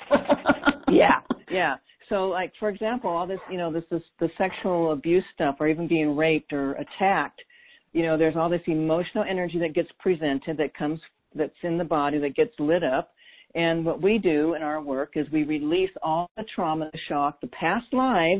[SPEAKER 2] yeah, yeah. So, like for example, all this, you know, this is the sexual abuse stuff, or even being raped or attacked. You know, there's all this emotional energy that gets presented, that comes, that's in the body, that gets lit up. And what we do in our work is we release all the trauma, the shock, the past lives,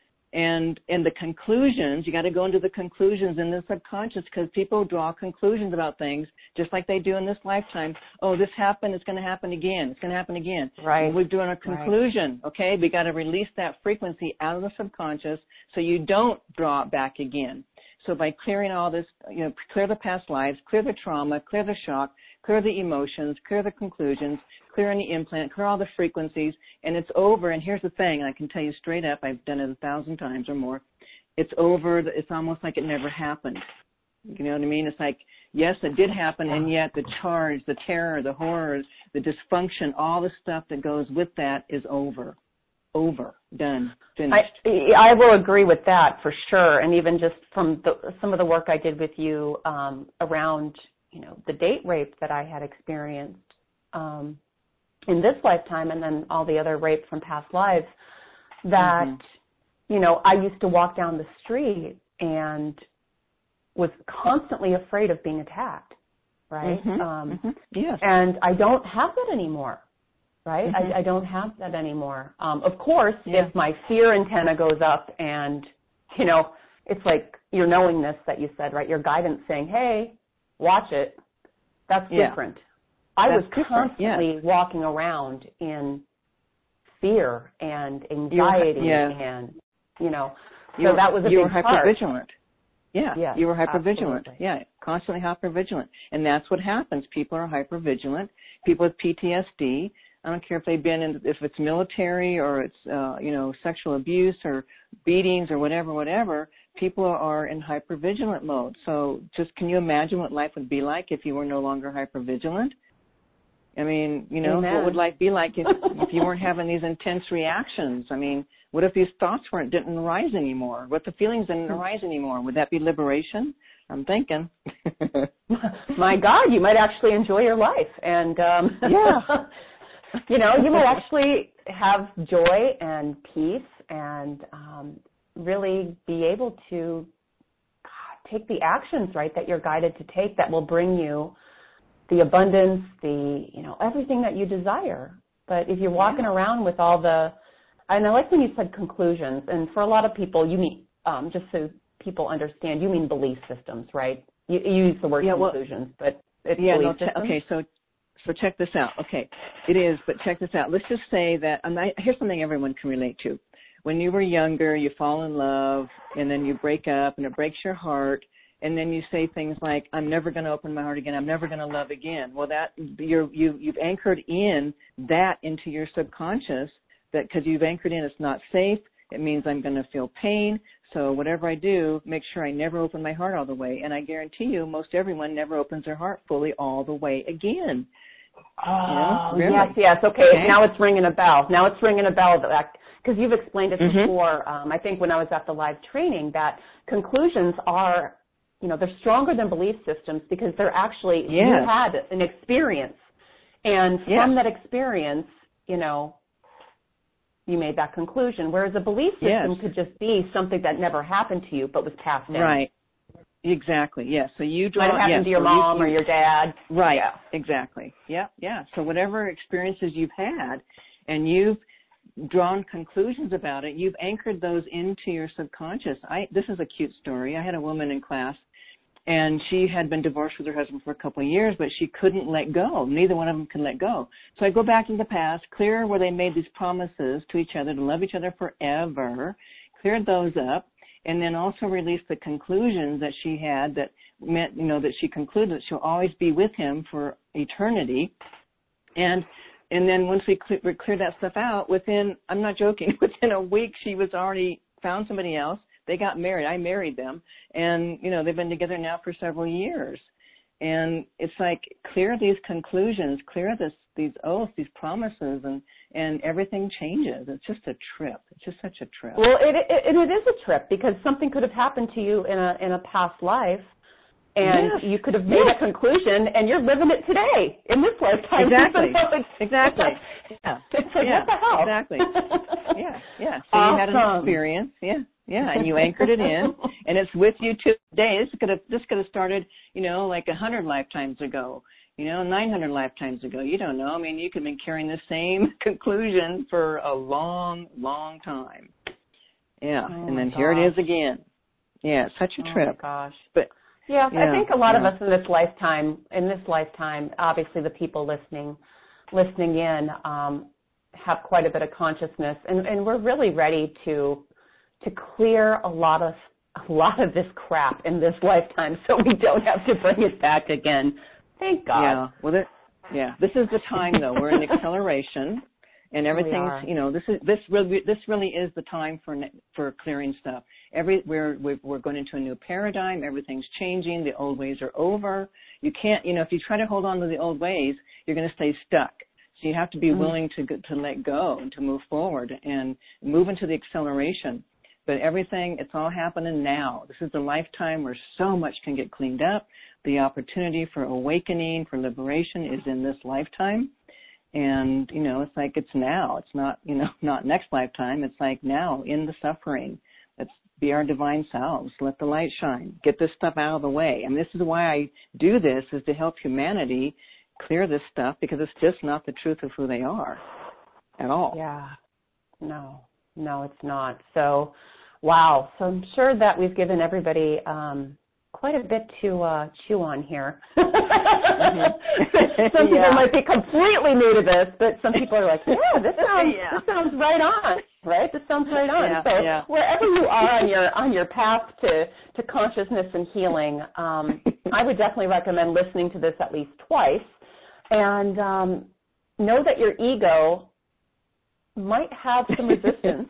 [SPEAKER 2] and and the conclusions. You got to go into the conclusions in the subconscious because people draw conclusions about things just like they do in this lifetime. Oh, this happened. It's going to happen again. It's going to happen again.
[SPEAKER 1] Right.
[SPEAKER 2] And we're doing a conclusion. Right. Okay. We got to release that frequency out of the subconscious so you don't draw it back again. So by clearing all this, you know, clear the past lives, clear the trauma, clear the shock, clear the emotions, clear the conclusions, clear any implant, clear all the frequencies, and it's over. And here's the thing, I can tell you straight up, I've done it a thousand times or more. It's over. It's almost like it never happened. You know what I mean? It's like, yes, it did happen, and yet the charge, the terror, the horror, the dysfunction, all the stuff that goes with that is over. Over, done, finished.
[SPEAKER 1] I, I will agree with that for sure. And even just from the, some of the work I did with you um, around, you know, the date rape that I had experienced um, in this lifetime, and then all the other rape from past lives, that, mm-hmm. you know, I used to walk down the street and was constantly afraid of being attacked, right?
[SPEAKER 2] Mm-hmm.
[SPEAKER 1] Um,
[SPEAKER 2] mm-hmm. Yes.
[SPEAKER 1] And I don't have that anymore, right?
[SPEAKER 2] Mm-hmm.
[SPEAKER 1] I, I don't have that anymore. Um, of course,
[SPEAKER 2] yeah.
[SPEAKER 1] if my fear antenna goes up and, you know, it's like your knowingness that you said, right? Your guidance saying, hey, watch it. That's
[SPEAKER 2] yeah.
[SPEAKER 1] different. I
[SPEAKER 2] That's
[SPEAKER 1] was
[SPEAKER 2] different.
[SPEAKER 1] constantly
[SPEAKER 2] yes.
[SPEAKER 1] walking around in fear and anxiety
[SPEAKER 2] yeah.
[SPEAKER 1] and, you know, so
[SPEAKER 2] you were,
[SPEAKER 1] that was a
[SPEAKER 2] you
[SPEAKER 1] big
[SPEAKER 2] were
[SPEAKER 1] part.
[SPEAKER 2] hypervigilant. Yeah,
[SPEAKER 1] yes,
[SPEAKER 2] you were hypervigilant.
[SPEAKER 1] absolutely.
[SPEAKER 2] Yeah, constantly hypervigilant. And that's what happens. People are hypervigilant. People with P T S D, I don't care if they've been in, if it's military or it's, uh, you know, sexual abuse or beatings or whatever, whatever, people are in hypervigilant mode. So just can you imagine what life would be like if you were no longer hypervigilant? I mean, you know,
[SPEAKER 1] Amen.
[SPEAKER 2] what would life be like if, if you weren't having these intense reactions? I mean, what if these thoughts weren't didn't arise anymore? What if the feelings didn't arise anymore? Would that be liberation? I'm thinking.
[SPEAKER 1] My God, you might actually enjoy your life, and um,
[SPEAKER 2] yeah,
[SPEAKER 1] you know, you might actually have joy and peace, and um, really be able to take the actions, right, that you're guided to take that will bring you the abundance, the, you know, everything that you desire. But if you're walking
[SPEAKER 2] yeah.
[SPEAKER 1] around with all the, and I like when you said conclusions, and for a lot of people, you mean, um, just so people understand, you mean belief systems, right? You, you use the word
[SPEAKER 2] yeah,
[SPEAKER 1] conclusions,
[SPEAKER 2] well,
[SPEAKER 1] but it's
[SPEAKER 2] yeah,
[SPEAKER 1] belief
[SPEAKER 2] no,
[SPEAKER 1] systems.
[SPEAKER 2] Okay, so so check this out. Okay, it is, but check this out. Let's just say that, and I, here's something everyone can relate to. When you were younger, you fall in love, and then you break up, and it breaks your heart, and then you say things like, I'm never going to open my heart again. I'm never going to love again. Well, that you're, you, you've anchored in that into your subconscious, that because you've anchored in it's not safe. It means I'm going to feel pain. So whatever I do, make sure I never open my heart all the way. And I guarantee you, most everyone never opens their heart fully all the way again.
[SPEAKER 1] Oh,
[SPEAKER 2] you know, really.
[SPEAKER 1] yes, yes. Okay. okay, now it's ringing a bell. Now it's ringing a bell because you've explained it
[SPEAKER 2] mm-hmm.
[SPEAKER 1] before. Um, I think when I was at the live training that conclusions are, you know, they're stronger than belief systems because they're actually,
[SPEAKER 2] yes.
[SPEAKER 1] you had an experience. And from
[SPEAKER 2] yes.
[SPEAKER 1] that experience, you know, you made that conclusion. Whereas a belief system
[SPEAKER 2] yes.
[SPEAKER 1] could just be something that never happened to you but was passed down.
[SPEAKER 2] Right. Exactly. Yes. So you draw.
[SPEAKER 1] Might have happened
[SPEAKER 2] yes,
[SPEAKER 1] to your
[SPEAKER 2] so
[SPEAKER 1] mom
[SPEAKER 2] you,
[SPEAKER 1] or your dad.
[SPEAKER 2] Right.
[SPEAKER 1] Yeah.
[SPEAKER 2] Exactly. Yeah. Yeah. So whatever experiences you've had, and you've drawn conclusions about it, you've anchored those into your subconscious. I. This is a cute story. I had a woman in class, and she had been divorced with her husband for a couple of years, but she couldn't let go. Neither one of them can let go. So I go back into the past, clear where they made these promises to each other to love each other forever, cleared those up, and then also released the conclusions that she had that meant, you know, that she concluded that she'll always be with him for eternity. And and then once we clear, cleared that stuff out, within, I'm not joking, within a week she was already found somebody else. They got married. I married them. And, you know, they've been together now for several years. And it's like, clear these conclusions, clear this, these oaths, these promises, and, and everything changes. It's just a trip. It's just such a trip.
[SPEAKER 1] Well, it, it, and it is a trip because something could have happened to you in a in a past life, and
[SPEAKER 2] yes.
[SPEAKER 1] you could have made
[SPEAKER 2] yes.
[SPEAKER 1] a conclusion, and you're living it today in this lifetime.
[SPEAKER 2] Exactly.
[SPEAKER 1] It's,
[SPEAKER 2] exactly. Yeah.
[SPEAKER 1] It's like,
[SPEAKER 2] yeah.
[SPEAKER 1] what the hell?
[SPEAKER 2] Exactly. Yeah. Yeah. So
[SPEAKER 1] awesome.
[SPEAKER 2] you had an experience. Yeah. Yeah. And you anchored it in, and it's with you today. This could have this could have started, you know, like a hundred lifetimes ago. You know, nine hundred lifetimes ago. You don't know. I mean, you could have been carrying the same conclusion for a long, long time. Yeah.
[SPEAKER 1] Oh
[SPEAKER 2] and then
[SPEAKER 1] gosh.
[SPEAKER 2] here it is again. Yeah. It's such a trip.
[SPEAKER 1] Oh my gosh.
[SPEAKER 2] But
[SPEAKER 1] yeah,
[SPEAKER 2] yeah,
[SPEAKER 1] I think a lot
[SPEAKER 2] yeah.
[SPEAKER 1] of us in this lifetime, in this lifetime, obviously the people listening, listening in, um, have quite a bit of consciousness, and, and we're really ready to to clear a lot of a lot of this crap in this lifetime, so we don't have to bring it back again. Thank God.
[SPEAKER 2] Yeah. Well, there, yeah. This is the time, though. We're in acceleration, and everything's. You know, this is this really this really is the time for for clearing stuff. Every we're we're going into a new paradigm. Everything's changing. The old ways are over. You can't. You know, if you try to hold on to the old ways, you're going to stay stuck. So you have to be mm-hmm. willing to to let go and to move forward and move into the acceleration. But everything, it's all happening now. This is the lifetime where so much can get cleaned up. The opportunity for awakening, for liberation is in this lifetime. And, you know, it's like it's now. It's not, you know, not next lifetime. It's like now in the suffering. It's be our divine selves. Let the light shine. Get this stuff out of the way. And this is why I do this, is to help humanity clear this stuff, because it's just not the truth of who they are at all.
[SPEAKER 1] Yeah. No, no, it's not. So, wow. So I'm sure that we've given everybody um, quite a bit to uh, chew on here. Mm-hmm. Some people yeah. might be completely new to this, but some people are like, yeah, this sounds yeah. this sounds right on, right? This sounds right on.
[SPEAKER 2] Yeah,
[SPEAKER 1] so
[SPEAKER 2] yeah.
[SPEAKER 1] wherever you are on your on your path to, to consciousness and healing, um, I would definitely recommend listening to this at least twice, and um, know that your ego might have some resistance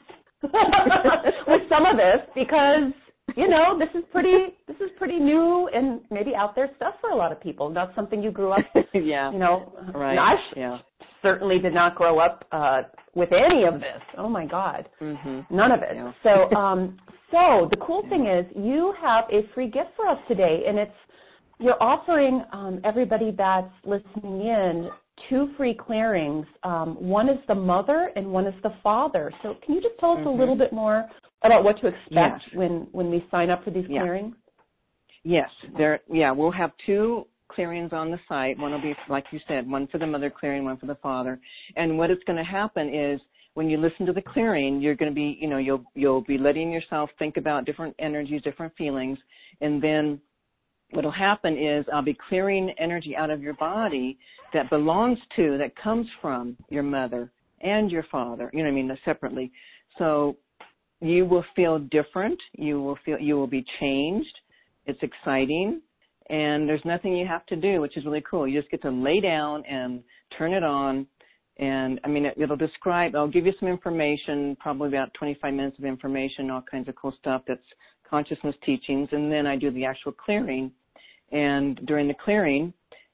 [SPEAKER 1] with some of this, because you know this is pretty this is pretty new and maybe out there stuff for a lot of people. Not something you grew up
[SPEAKER 2] yeah
[SPEAKER 1] you know
[SPEAKER 2] right
[SPEAKER 1] I
[SPEAKER 2] yeah
[SPEAKER 1] certainly did not grow up uh with any of this. Oh my God.
[SPEAKER 2] Mm-hmm.
[SPEAKER 1] None of it.
[SPEAKER 2] Yeah.
[SPEAKER 1] so um so the cool thing is you have a free gift for us today, and it's you're offering um everybody that's listening in two free clearings. Um, one is the mother and one is the father. So can you just tell us mm-hmm. a little bit more about what to expect
[SPEAKER 2] yes.
[SPEAKER 1] when, when we sign up for these
[SPEAKER 2] yeah.
[SPEAKER 1] clearings?
[SPEAKER 2] Yes, there. Yeah, we'll have two clearings on the site. One will be, like you said, one for the mother clearing, one for the father. And what is going to happen is when you listen to the clearing, you're going to be, you know, you'll you'll be letting yourself think about different energies, different feelings, and then what'll happen is I'll be clearing energy out of your body that belongs to, that comes from your mother and your father, you know what I mean, separately. So you will feel different. You will feel, you will be changed. It's exciting. And there's nothing you have to do, which is really cool. You just get to lay down and turn it on. And, I mean, it, it'll describe, I'll give you some information, probably about twenty-five minutes of information, all kinds of cool stuff that's consciousness teachings, and then I do the actual clearing. And during the clearing,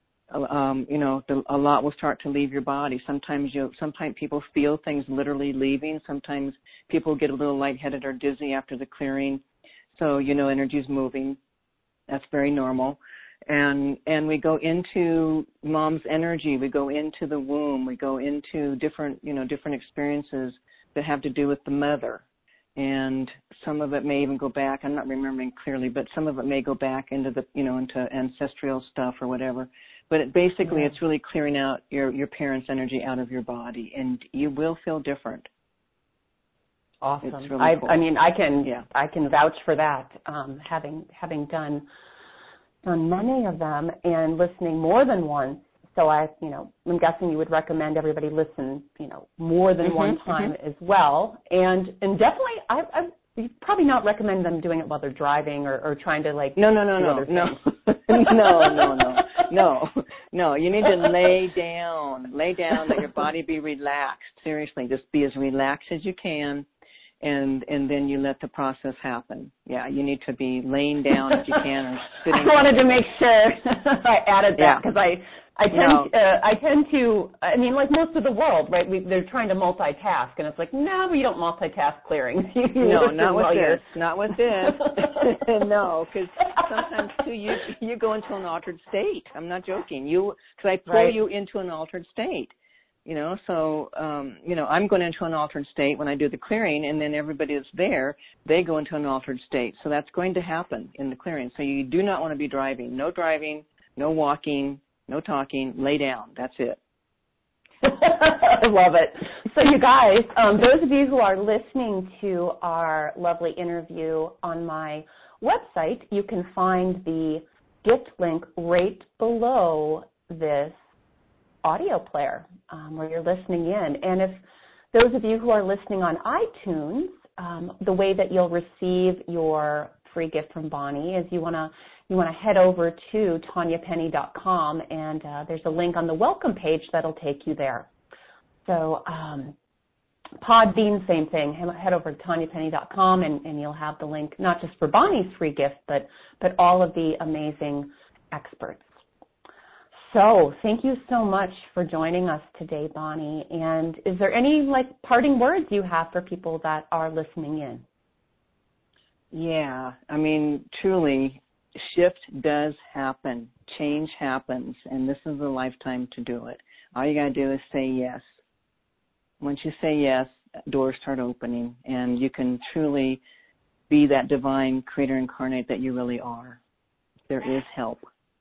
[SPEAKER 2] um, you know, the, a lot will start to leave your body. Sometimes you, sometimes people feel things literally leaving. Sometimes people get a little lightheaded or dizzy after the clearing. So, you know, energy's moving. That's very normal. And and we go into mom's energy. We go into the womb. We go into different, you know, different experiences that have to do with the mother. And some of it may even go back, I'm not remembering clearly, but some of it may go back into the, you know, into ancestral stuff or whatever. But it basically, yeah. it's really clearing out your, your parents' energy out of your body, and you will feel different.
[SPEAKER 1] Awesome.
[SPEAKER 2] It's really
[SPEAKER 1] I,
[SPEAKER 2] cool.
[SPEAKER 1] I mean, I can,
[SPEAKER 2] yeah.
[SPEAKER 1] I can vouch for that, um, having, having done, done many of them and listening more than once. So I, you know, I'm guessing you would recommend everybody listen, you know, more than
[SPEAKER 2] mm-hmm,
[SPEAKER 1] one time
[SPEAKER 2] mm-hmm.
[SPEAKER 1] as well. And and definitely, I, I you probably not recommend them doing it while they're driving or, or trying to like
[SPEAKER 2] no no no
[SPEAKER 1] do
[SPEAKER 2] no
[SPEAKER 1] other
[SPEAKER 2] no
[SPEAKER 1] things.
[SPEAKER 2] no no no no no. You need to lay down, lay down, let your body be relaxed. Seriously, just be as relaxed as you can. And and then you let the process happen. Yeah, you need to be laying down if you can, or sitting.
[SPEAKER 1] I wanted to make sure I added that because
[SPEAKER 2] yeah.
[SPEAKER 1] I I tend
[SPEAKER 2] no.
[SPEAKER 1] uh, I tend to I mean like most of the world, right? We, they're trying to multitask, and it's like no, you don't multitask clearings.
[SPEAKER 2] no, not with this, not with this. No, because sometimes too you you go into an altered state. I'm not joking. You because I pull
[SPEAKER 1] right.
[SPEAKER 2] you into an altered state. You know, so, um, you know, I'm going into an altered state when I do the clearing, and then everybody that's there, they go into an altered state. So that's going to happen in the clearing. So you do not want to be driving. No driving, no walking, no talking. Lay down. That's it.
[SPEAKER 1] I love it. So you guys, um, those of you who are listening to our lovely interview on my website, you can find the gift link right below this audio player um, where you're listening in. And if those of you who are listening on iTunes, um, the way that you'll receive your free gift from Bonnie is you want to you want to head over to Tanya Penny dot com, and uh, there's a link on the welcome page that'll take you there. So um, Podbean, same thing. Head over to Tanya Penny dot com, and, and you'll have the link not just for Bonnie's free gift, but but all of the amazing experts. So thank you so much for joining us today, Bonnie. And is there any like parting words you have for people that are listening in?
[SPEAKER 2] Yeah, I mean, truly, shift does happen. Change happens, and this is a lifetime to do it. All you got to do is say yes. Once you say yes, doors start opening, and you can truly be that divine creator incarnate that you really are. There is help.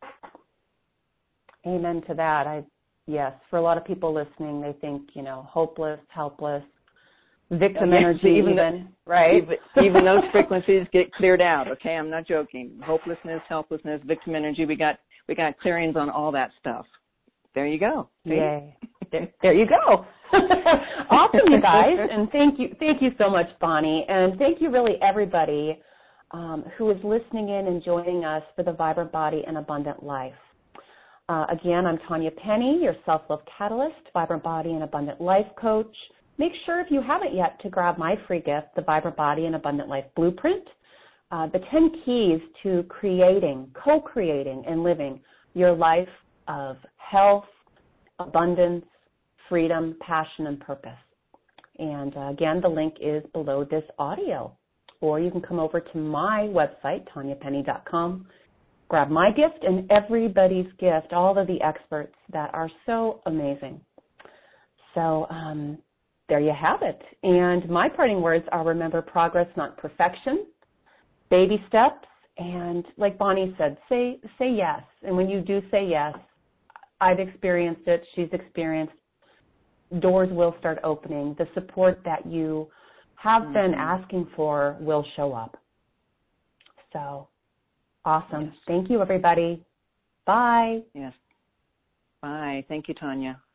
[SPEAKER 1] Amen to that. I yes, for a lot of people listening, they think, you know, hopeless, helpless, victim
[SPEAKER 2] yes,
[SPEAKER 1] energy
[SPEAKER 2] even,
[SPEAKER 1] even,
[SPEAKER 2] the,
[SPEAKER 1] right?
[SPEAKER 2] Even, even those frequencies get cleared out, okay? I'm not joking. Hopelessness, helplessness, victim energy, we got we got clearings on all that stuff. There you go. See?
[SPEAKER 1] Yay. There, there you go. Awesome, you guys. And thank you thank you so much, Bonnie. And thank you really everybody um, who is listening in and joining us for the Vibrant Body and Abundant Life. Uh, again, I'm Tanya Penny, your self-love catalyst, Vibrant Body and Abundant Life coach. Make sure if you haven't yet to grab my free gift, the Vibrant Body and Abundant Life Blueprint, uh, the ten keys to creating, co-creating, and living your life of health, abundance, freedom, passion, and purpose. And uh, again, the link is below this audio. Or you can come over to my website, tanya penny dot com, grab my gift and everybody's gift, all of the experts that are so amazing. So um, there you have it. And my parting words are, remember, progress, not perfection, baby steps, and like Bonnie said, say say yes. And when you do say yes, I've experienced it, she's experienced, doors will start opening. The support that you have mm-hmm. been asking for will show up. So awesome. Yes. Thank you, everybody. Bye.
[SPEAKER 2] Yes. Bye. Thank you, Tanya.